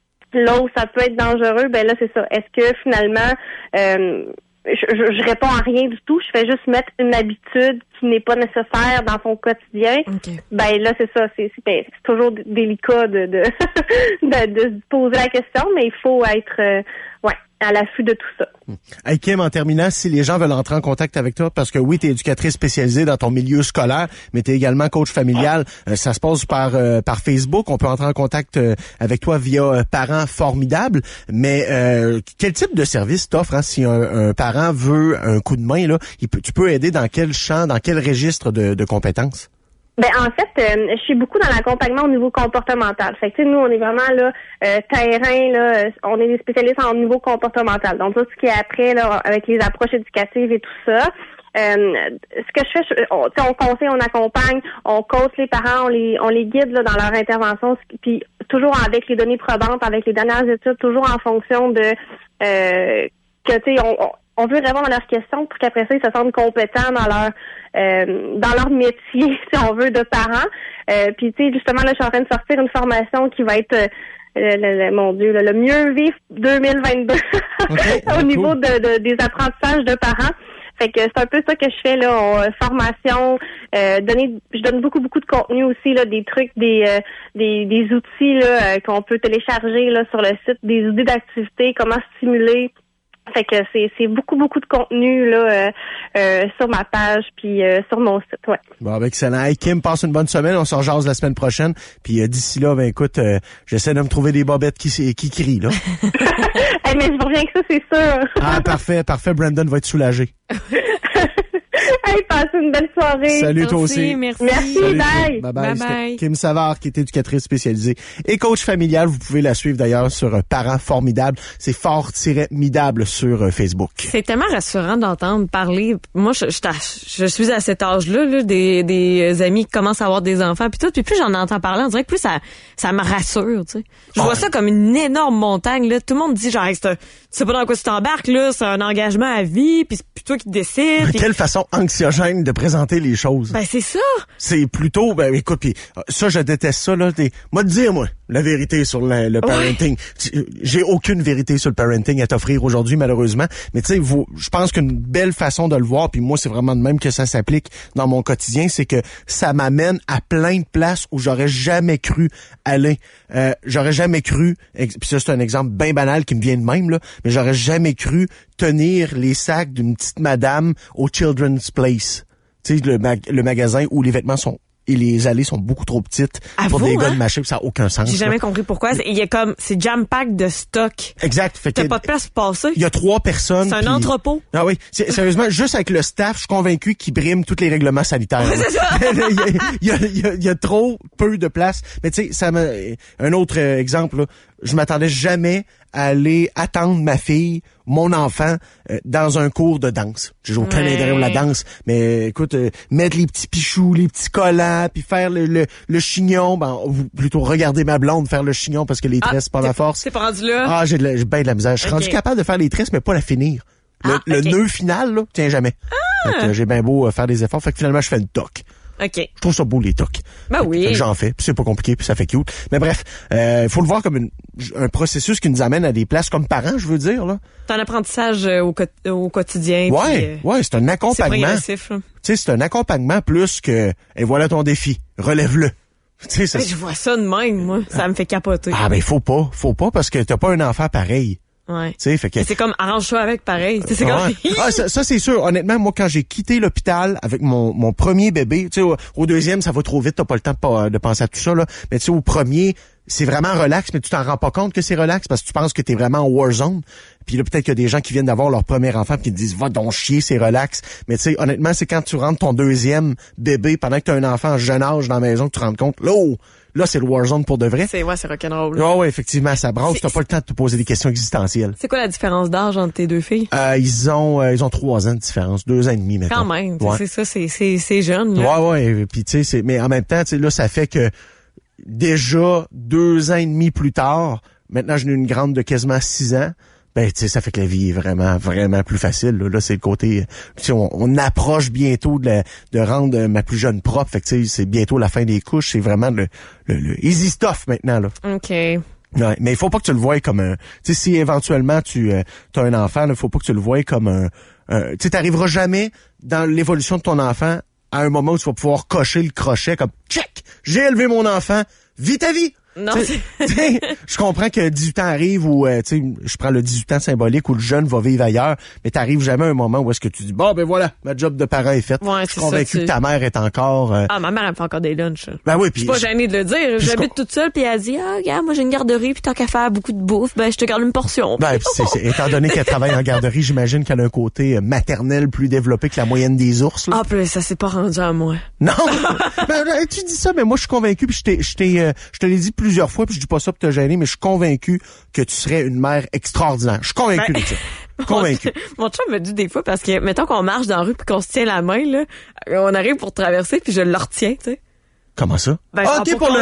Là où ça peut être dangereux, ben là, c'est ça. Est-ce que finalement, euh, je, je, je réponds à rien du tout, je fais juste mettre une habitude qui n'est pas nécessaire dans son quotidien. Okay. Ben là, c'est ça. C'est, c'est, ben, c'est toujours délicat de de, de de se poser la question, mais il faut être euh, ouais, à l'affût de tout ça. Hey Kim, en terminant, si les gens veulent entrer en contact avec toi, parce que oui, tu es éducatrice spécialisée dans ton milieu scolaire, mais tu es également coach familial, euh, ça se passe par euh, par Facebook, on peut entrer en contact euh, avec toi via euh, Parents Formidables, mais euh, quel type de service t'offres hein, si un, un parent veut un coup de main, là, il peut, tu peux aider dans quel champ, dans quel registre de, de compétences? Ben en fait, euh, je suis beaucoup dans l'accompagnement au niveau comportemental. Fait que tu sais, nous on est vraiment là euh, terrain là, on est des spécialistes en niveau comportemental. Donc tout ce qui est après là avec les approches éducatives et tout ça. Euh, ce que je fais, je, on, on conseille, on accompagne, on coach les parents, on les on les guide là, dans leur intervention, puis toujours avec les données probantes, avec les dernières études, toujours en fonction de euh, que tu sais on, on on veut répondre à leurs questions pour qu'après ça, ils se sentent compétents dans leur euh, dans leur métier, si on veut, de parents. Euh, puis, tu sais, justement, là, je suis en train de sortir une formation qui va être, euh, le, le, mon Dieu, là, le mieux vivre deux mille vingt-deux okay, au cool. niveau de, de des apprentissages de parents. Fait que c'est un peu ça que je fais, là, on, formation, euh, donner, je donne beaucoup, beaucoup de contenu aussi, là, des trucs, des euh, des, des outils là euh, qu'on peut télécharger là sur le site, des idées d'activité, comment stimuler. Fait que c'est c'est beaucoup beaucoup de contenu là euh, euh, sur ma page puis euh, sur mon site, ouais. Bon, ben excellent. Hey Kim, passe une bonne semaine, on s'en jase la semaine prochaine. Puis euh, d'ici là, ben écoute, euh, j'essaie de me trouver des bobettes qui qui crient là. Hey, mais je vous reviens avec ça, c'est sûr. Ah parfait, parfait. Brandon va être soulagé. Hey, passez une belle soirée. Salut toi aussi. Merci. Merci, Salut, bye. Bye bye. Bye bye. Kim Savard, qui est éducatrice spécialisée et coach familial. Vous pouvez la suivre d'ailleurs sur euh, Parents Formidables. C'est fort-midable sur euh, Facebook. C'est tellement rassurant d'entendre parler. Moi, je, je, je suis à cet âge-là, là, des, des amis qui commencent à avoir des enfants puis tout. Puis plus j'en entends parler, on dirait que plus ça, ça me rassure, tu sais. Je ouais. vois ça comme une énorme montagne, là. Tout le monde dit, genre, hey, c'est, tu sais pas dans quoi tu t'embarques, là. C'est un engagement à vie puis c'est plus toi qui décides. Pis... Quelle façon anxiogène de présenter les choses. Ben, c'est ça. C'est plutôt, ben, écoute, pis, ça, je déteste ça, là. T'es, moi, te dire, moi, la vérité sur le, le parenting. Ouais. J'ai aucune vérité sur le parenting à t'offrir aujourd'hui, malheureusement. Mais tu sais, je pense qu'une belle façon de le voir, puis moi, c'est vraiment de même que ça s'applique dans mon quotidien, c'est que ça m'amène à plein de places où j'aurais jamais cru aller. Euh, j'aurais jamais cru, puis ça, c'est un exemple bien banal qui me vient de même, là, mais j'aurais jamais cru tenir les sacs d'une petite madame au Children's Place. Tu sais, le, mag- le magasin où les vêtements sont et les allées sont beaucoup trop petites à pour vous, des hein? gars de marché, ça n'a aucun sens. J'ai jamais là. compris pourquoi. Il y a comme, c'est jam-pack de stock. Exact. Fait T'as que, pas de place pour passer. Il y a trois personnes. C'est un pis... entrepôt. Ah oui. C'est, sérieusement, juste avec le staff, je suis convaincu qu'ils briment tous les règlements sanitaires. Ouais, c'est ça. il, y a, il, y a, il, y a, il y a trop peu de place. Mais tu sais, ça me, un autre euh, exemple, là, je m'attendais jamais à aller attendre ma fille, mon enfant, euh, dans un cours de danse. J'ai aucun ouais. intérêt pour la danse, mais écoute, euh, mettre les petits pichous, les petits collants, puis faire le, le, le chignon, ben, ou plutôt regarder ma blonde faire le chignon parce que les tresses, ah, c'est pas ma force. C'est pas rendu là? Ah, j'ai, de la, j'ai bien de la misère. Je suis okay. rendu capable de faire les tresses, mais pas la finir. Le, ah, okay. le nœud final, là, tient jamais. Ah. Fait que, euh, j'ai bien beau euh, faire des efforts, fait que finalement, je fais une toque. OK. Je trouve ça beau, les tocs. Ben oui. Fait que j'en fais, puis c'est pas compliqué, puis ça fait cute. Mais bref, il euh, faut le voir comme une, un processus qui nous amène à des places comme parents, je veux dire, là. C'est un apprentissage au, au quotidien. Ouais, puis, euh, ouais, c'est un accompagnement. C'est progressif, là. Tu sais, c'est un accompagnement plus que, et voilà ton défi, relève-le. Tu sais, ça, je vois ça de même, moi. Ça ah. me fait capoter. Ah, ben, faut pas, faut pas, parce que t'as pas un enfant pareil. Ouais. Tu sais, fait que. Et c'est comme arrange-toi avec pareil. C'est ouais. comme. ah, ça, ça c'est sûr. Honnêtement, moi, quand j'ai quitté l'hôpital avec mon, mon premier bébé, tu sais, au, au deuxième, ça va trop vite, t'as pas le temps de, de penser à tout ça, là. Mais tu sais, au premier, c'est vraiment relax, mais tu t'en rends pas compte que c'est relax parce que tu penses que t'es vraiment en war zone. Puis là, peut-être qu'il y a des gens qui viennent d'avoir leur premier enfant pis qui te disent, va donc chier, c'est relax. Mais tu sais, honnêtement, c'est quand tu rentres ton deuxième bébé pendant que t'as un enfant en jeune âge dans la maison que tu te rends compte, là, oh, là, c'est le Warzone pour de vrai. C'est, ouais, c'est rock'n'roll. Ah ouais, effectivement, ça brasse. T'as pas le temps de te poser des questions existentielles. C'est quoi la différence d'âge entre tes deux filles? Euh, ils ont, euh, ils ont trois ans de différence, deux ans et demi maintenant. Quand même, ouais. c'est ça, c'est, c'est, c'est jeune, là. Ouais, ouais, puis tu sais, c'est, mais en même temps, tu sais, là, ça fait que déjà deux ans et demi plus tard, maintenant, j'en ai une grande de quasiment six ans. Ben, tu sais, ça fait que la vie est vraiment, vraiment plus facile. Là, là c'est le côté, tu sais, on, on approche bientôt de, la, de rendre ma plus jeune propre. Fait que tu sais, c'est bientôt la fin des couches. C'est vraiment le, le, le easy stuff maintenant, là. OK. Ouais, mais il faut pas que tu le voies comme un... Tu sais, si éventuellement tu euh, as un enfant, il faut pas que tu le voies comme un... un tu sais, t'arriveras jamais dans l'évolution de ton enfant à un moment où tu vas pouvoir cocher le crochet comme « Check! J'ai élevé mon enfant! Vis ta vie! » Non, c'est... Je comprends que dix-huit ans arrive où, euh, tu sais, je prends le dix-huit ans symbolique où le jeune va vivre ailleurs, mais t'arrives jamais à un moment où est-ce que tu dis, bon, ben voilà, ma job de parent est faite. Ouais, je suis convaincu ça, tu... que ta mère est encore... Euh... Ah, ma mère, elle me fait encore des lunchs. Ben oui, puis... Je suis pas gênée de le dire. J'habite je... toute seule, puis elle dit, ah, regarde, moi, j'ai une garderie, puis tant qu'à faire beaucoup de bouffe, ben, je te garde une portion. Ben, c'est, c'est, étant donné qu'elle travaille en garderie, j'imagine qu'elle a un côté maternel plus développé que la moyenne des ours, là. Ah, puis ça s'est pas rendu à moi. Non! ben, tu dis ça, mais moi, je suis convaincu, puis je t'ai, je t'ai, euh, je te l'ai dit plusieurs fois, puis je dis pas ça pour te gêner, mais je suis convaincu que tu serais une mère extraordinaire. Je suis convaincu ben, de ça. Convaincu. Mon chum me dit des fois, parce que, mettons qu'on marche dans la rue puis qu'on se tient la main, là, on arrive pour traverser puis je le retiens, tu sais. Comment ça? Ben, ah, ok, pour, pour le...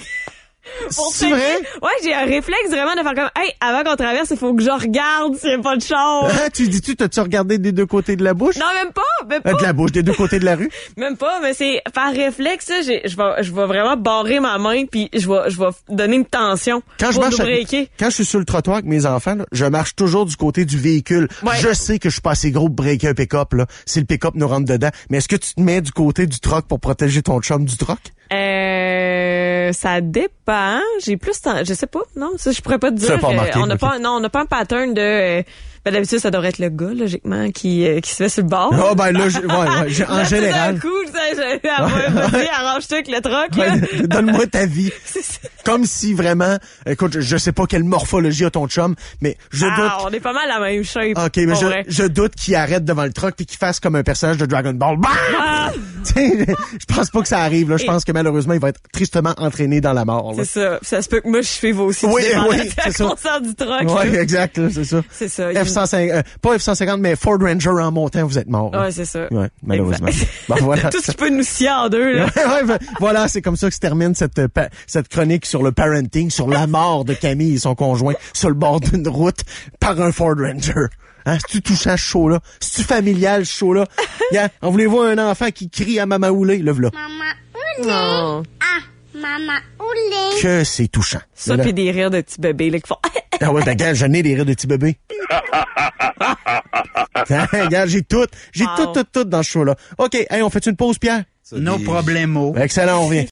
C'est vrai? Ouais, j'ai un réflexe vraiment de faire comme, hey, avant qu'on traverse, il faut que je regarde s'il n'y a pas de char. Ah, tu dis-tu, t'as-tu regardé des deux côtés de la bouche? Non, même pas, même pas. Euh, de la bouche, des deux côtés de la rue? Même pas, mais c'est par réflexe, j'ai, je vais, je vais vraiment barrer ma main puis je vais, je vais donner une tension. Quand je marche, avec, quand je suis sur le trottoir avec mes enfants, là, je marche toujours du côté du véhicule. Ouais. Je sais que je suis pas assez gros pour breaker un pick-up, là. Si le pick-up nous rentre dedans. Mais est-ce que tu te mets du côté du truck pour protéger ton chum du truck? Euh, ça dépend. J'ai plus, je sais pas. Non, ça, je pourrais pas te dire. Pas remarqué, on n'a okay. pas, non, on n'a pas un pattern de. Euh, ben, d'habitude, ça devrait être le gars, logiquement, qui, euh, qui se fait sur le bord. Ah, oh, ben là, je, ouais, ouais, en là, général. D'un coup, ça, je, vas-y, arrange-toi avec le truc, là. Ouais, donne-moi ta vie. Comme si vraiment, écoute, je, je sais pas quelle morphologie a ton chum, mais je ah, doute. on est pas mal la même shape. Ok, mais je, je doute qu'il arrête devant le truck puis qu'il fasse comme un personnage de Dragon Ball. Ah! Je pense pas que ça arrive, là. Je pense que malheureusement, il va être tristement entraîné dans la mort, là. C'est ça. Ça se peut que moi, je suive aussi. Oui, oui, c'est ça. Du truck, oui, exact, là, c'est ça. C'est ça. F cent cinquante, euh, pas F cent cinquante, mais Ford Ranger en montant, vous êtes mort. Ouais, c'est ça. Ouais, malheureusement. Bon, voilà. Tout ce qui peut nous scier en deux, là. ouais, ouais, voilà, c'est comme ça que se termine cette, cette chronique sur le parenting, sur la mort de Camille et son conjoint sur le bord d'une route par un Ford Ranger. Hein, c'est-tu touchant ce show-là? C'est-tu familial ce show-là? Yeah. On voulez-vous un enfant qui crie à Maman Oulé? Le v'là. Maman Oulé. Oh. Ah, Maman Oulé. Que c'est touchant. Ça pis des rires de petits bébés, là, qui font... ah ouais, ben, regarde, j'en ai des rires de petits bébés. Regarde, j'ai tout, j'ai wow. tout, tout, tout dans ce show-là. OK, hey, on fait une pause, Pierre? No problemo. Excellent, on revient.